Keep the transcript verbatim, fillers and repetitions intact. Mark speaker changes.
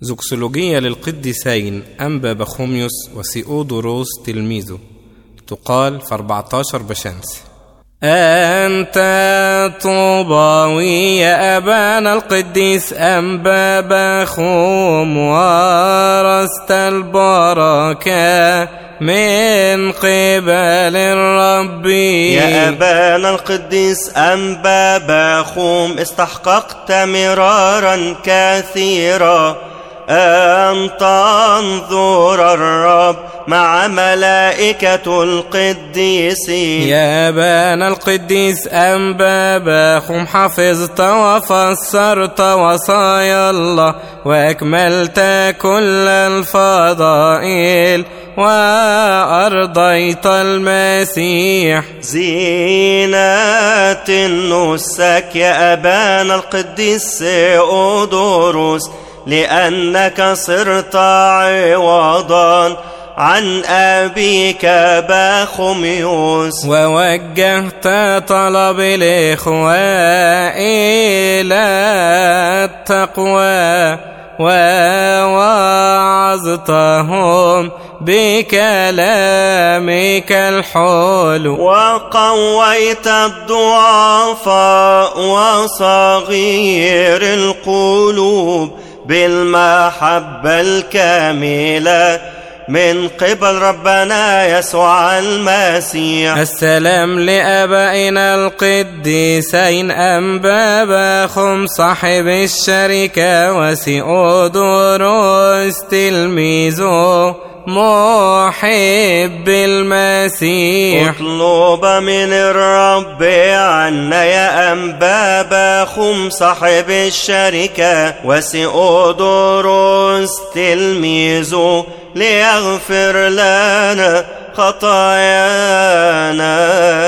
Speaker 1: زوكسولوجية للقديسين أنبا بخوميوس وسيودوروس تلميذه، تقال في أربعة عشر بشمس. أنت طوباوي يا أبانا القديس أنبا بخوم، ورثت البركة من قبل الرب.
Speaker 2: يا أبانا القديس أنبا بخوم، استحققت مرارا كثيرا أن تنظر الرب مع ملائكة القديسين.
Speaker 1: يا أبانا القديس أنبا بخوم، حفظت وفسرت وصايا الله وأكملت كل الفضائل وأرضيت المسيح.
Speaker 2: زينة النسك يا أبانا القديس سيودوروس، لأنك صرت عوضا عن أبيك بخوميوس،
Speaker 1: ووجهت طلب الإخوة إلى التقوى ووعظتهم بكلامك الحلو،
Speaker 2: وقويت الضعفاء وصغير القلوب بالمحبة الكاملة من قبل ربنا يسوع المسيح.
Speaker 1: السلام لآبائنا القديسين أنبا بخوم صاحب الشركة وسيودوروس تلميذه محب المسيح.
Speaker 2: اطلب من الرب عنا يا أنبا بخوم صاحب الشركة وسيودوروس تلميذه، ليغفر لنا خطايانا